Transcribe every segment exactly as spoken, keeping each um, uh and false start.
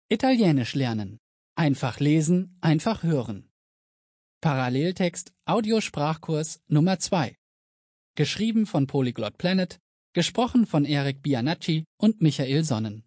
Italienisch lernen. Einfach lesen, einfach hören. Paralleltext Audiosprachkurs Nummer zwei. Geschrieben von Polyglot Planet, gesprochen von Eric Bianacci und Michael Sonnen.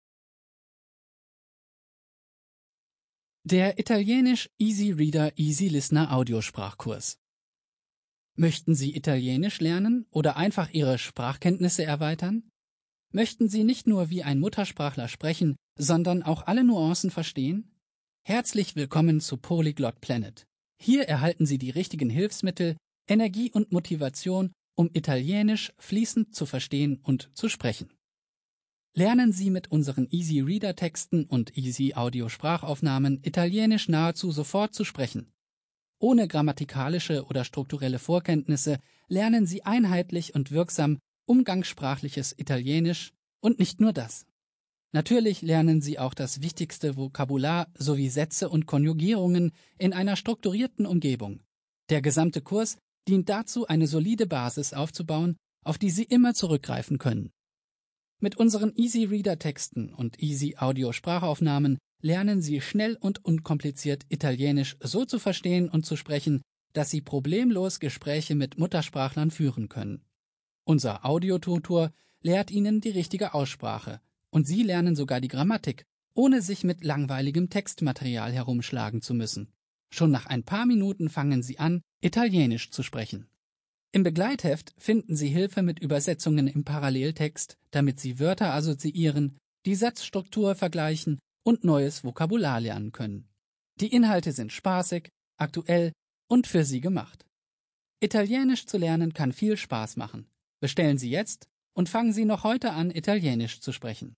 Der Italienisch Easy Reader Easy Listener Audiosprachkurs. Möchten Sie Italienisch lernen oder einfach Ihre Sprachkenntnisse erweitern? Möchten Sie nicht nur wie ein Muttersprachler sprechen, sondern auch alle Nuancen verstehen? Herzlich willkommen zu Polyglot Planet. Hier erhalten Sie die richtigen Hilfsmittel, Energie und Motivation, um Italienisch fließend zu verstehen und zu sprechen. Lernen Sie mit unseren Easy Reader Texten und Easy Audio Sprachaufnahmen Italienisch nahezu sofort zu sprechen. Ohne grammatikalische oder strukturelle Vorkenntnisse lernen Sie einheitlich und wirksam umgangssprachliches Italienisch und nicht nur das. Natürlich lernen Sie auch das wichtigste Vokabular sowie Sätze und Konjugierungen in einer strukturierten Umgebung. Der gesamte Kurs dient dazu, eine solide Basis aufzubauen, auf die Sie immer zurückgreifen können. Mit unseren Easy Reader Texten und Easy Audio Sprachaufnahmen lernen Sie schnell und unkompliziert Italienisch so zu verstehen und zu sprechen, dass Sie problemlos Gespräche mit Muttersprachlern führen können. Unser Audiotutor lehrt Ihnen die richtige Aussprache und Sie lernen sogar die Grammatik, ohne sich mit langweiligem Textmaterial herumschlagen zu müssen. Schon nach ein paar Minuten fangen Sie an, Italienisch zu sprechen. Im Begleitheft finden Sie Hilfe mit Übersetzungen im Paralleltext, damit Sie Wörter assoziieren, die Satzstruktur vergleichen und neues Vokabular lernen können. Die Inhalte sind spaßig, aktuell und für Sie gemacht. Italienisch zu lernen kann viel Spaß machen. Bestellen Sie jetzt und fangen Sie noch heute an, Italienisch zu sprechen.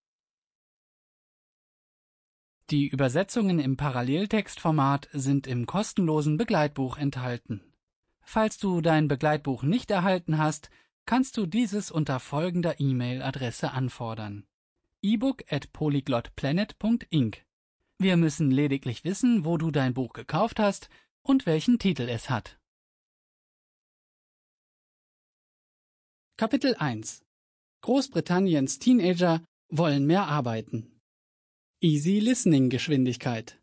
Die Übersetzungen im Paralleltextformat sind im kostenlosen Begleitbuch enthalten. Falls du dein Begleitbuch nicht erhalten hast, kannst du dieses unter folgender E-Mail-Adresse anfordern: ebook at polyglotplanet punkt inc. Wir müssen lediglich wissen, wo du dein Buch gekauft hast und welchen Titel es hat. Kapitel eins. Großbritanniens Teenager wollen mehr arbeiten. Easy Listening Geschwindigkeit.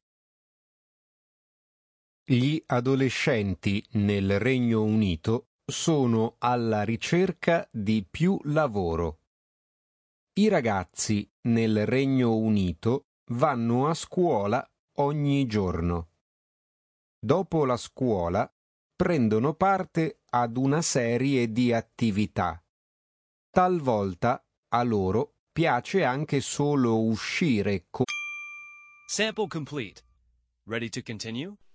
Gli adolescenti nel Regno Unito sono alla ricerca di più lavoro. I ragazzi nel Regno Unito vanno a scuola ogni giorno. Dopo la scuola prendono parte ad una serie di attività. Talvolta a loro piace anche solo uscire con... Sample complete. Ready to continue?